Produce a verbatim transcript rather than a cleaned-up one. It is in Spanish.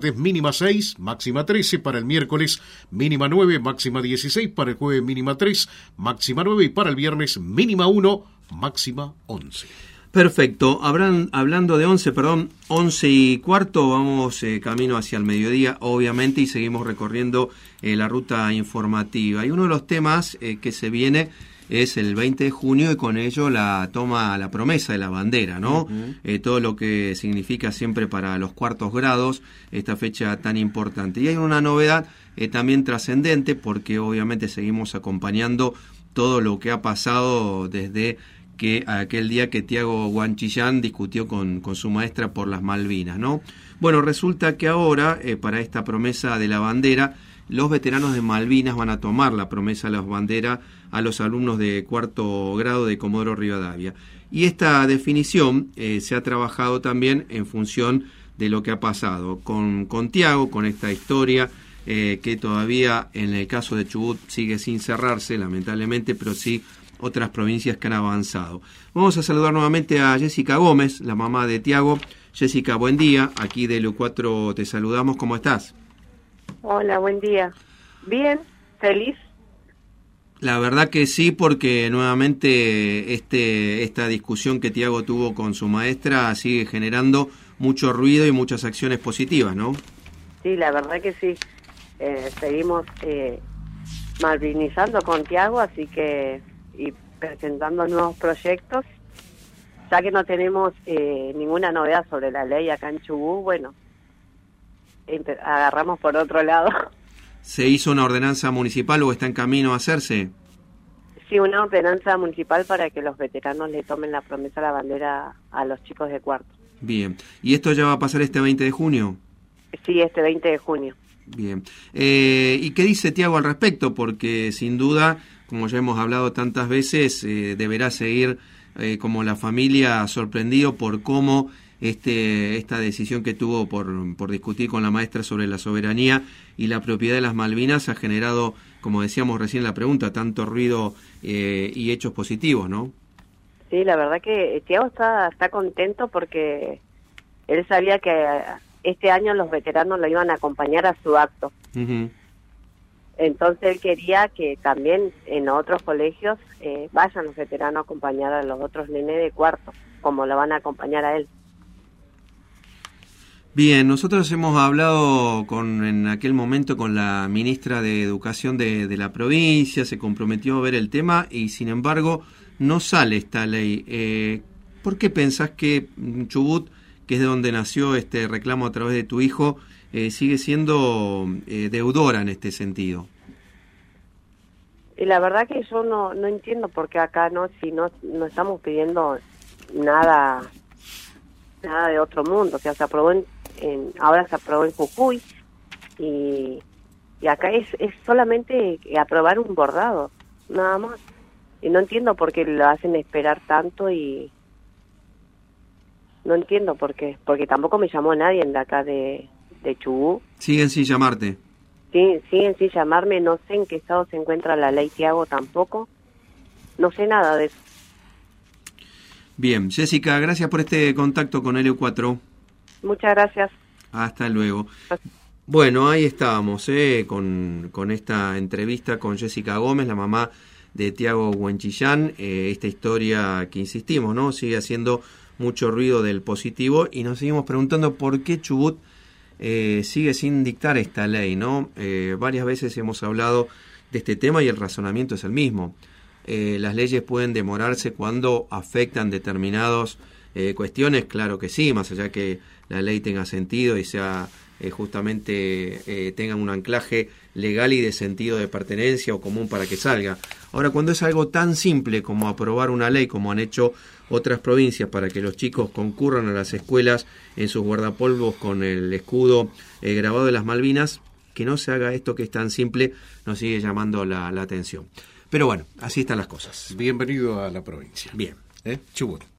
martes mínima seis, máxima trece, para el miércoles mínima nueve, máxima dieciséis, para el jueves mínima tres, máxima nueve y para el viernes mínima uno, máxima once. Perfecto. Habrán, hablando de once, perdón, once y cuarto, vamos eh, camino hacia el mediodía, obviamente, y seguimos recorriendo eh, la ruta informativa. Y uno de los temas eh, que se viene es el veinte de junio y con ello la toma, la promesa de la bandera, ¿no? Uh-huh. Eh, todo lo que significa siempre para los cuartos grados esta fecha tan importante. Y hay una novedad eh, también trascendente, porque obviamente seguimos acompañando todo lo que ha pasado desde que aquel día que Tiago Guanchillán discutió con, con su maestra por las Malvinas, ¿no? Bueno, resulta que ahora, eh, para esta promesa de la bandera, los veteranos de Malvinas van a tomar la promesa de la bandera a los alumnos de cuarto grado de Comodoro Rivadavia. Y esta definición eh, se ha trabajado también en función de lo que ha pasado con, con Tiago, con esta historia eh, que todavía en el caso de Chubut sigue sin cerrarse, lamentablemente, pero sí otras provincias que han avanzado. Vamos a saludar nuevamente a Jessica Gómez, la mamá de Tiago. Jessica, buen día. Aquí de L U cuatro te saludamos. ¿Cómo estás? Hola, buen día. Bien, feliz. La verdad que sí, porque nuevamente este esta discusión que Tiago tuvo con su maestra sigue generando mucho ruido y muchas acciones positivas, ¿no? Sí, la verdad que sí. Eh, seguimos eh, malvinizando con Tiago, así que y presentando nuevos proyectos, ya que no tenemos eh, ninguna novedad sobre la ley acá en Chubut. Bueno, empe- agarramos por otro lado. ¿Se hizo una ordenanza municipal o está en camino a hacerse? Sí, una ordenanza municipal para que los veteranos le tomen la promesa a la bandera a los chicos de cuarto. Bien, ¿y esto ya va a pasar este veinte de junio? Sí, este veinte de junio. Bien, eh, ¿y qué dice Tiago al respecto? Porque sin duda, como ya hemos hablado tantas veces, eh, deberá seguir eh, como la familia sorprendido por cómo este esta decisión que tuvo por, por discutir con la maestra sobre la soberanía y la propiedad de las Malvinas ha generado, como decíamos recién en la pregunta, tanto ruido eh, y hechos positivos, ¿no? Sí, la verdad que Tiago está, está contento porque él sabía que este año los veteranos lo iban a acompañar a su acto. Uh-huh. Entonces él quería que también en otros colegios eh, vayan los veteranos a acompañar a los otros nenes de cuarto, como lo van a acompañar a él. Bien, nosotros hemos hablado con en aquel momento con la ministra de Educación de, de la provincia, se comprometió a ver el tema y sin embargo no sale esta ley. Eh, ¿Por qué pensás que Chubut, que es de donde nació este reclamo a través de tu hijo, eh, sigue siendo eh, deudora en este sentido? Y la verdad que yo no no entiendo por qué acá no, si no, no estamos pidiendo nada nada de otro mundo. O sea, se aprobó en, en ahora se aprobó en Jujuy y, y acá es, es solamente aprobar un bordado, nada más. Y no entiendo por qué lo hacen esperar tanto y no entiendo por qué, porque tampoco me llamó nadie de acá de, de Chubut. Siguen sin llamarte. Sí, siguen sin llamarme, no sé en qué estado se encuentra la ley Tiago tampoco, no sé nada de eso. Bien, Jessica, gracias por este contacto con L U cuatro. Muchas gracias. Hasta luego. Bueno, ahí estábamos, ¿eh? con, con esta entrevista con Jessica Gómez, la mamá de Tiago Guanchillán, eh, esta historia que insistimos, ¿no? Sigue haciendo mucho ruido del positivo y nos seguimos preguntando por qué Chubut eh, sigue sin dictar esta ley, ¿no? Eh, varias veces hemos hablado de este tema y el razonamiento es el mismo. Eh, las leyes pueden demorarse cuando afectan determinadas eh, cuestiones, claro que sí, más allá que la ley tenga sentido y sea eh, justamente eh, tengan un anclaje legal y de sentido de pertenencia o común para que salga. Ahora, cuando es algo tan simple como aprobar una ley, como han hecho otras provincias para que los chicos concurran a las escuelas en sus guardapolvos con el escudo eh, grabado de las Malvinas, que no se haga esto que es tan simple, nos sigue llamando la, la atención. Pero bueno, así están las cosas. Bienvenido a la provincia. Bien. ¿Eh? Chubut.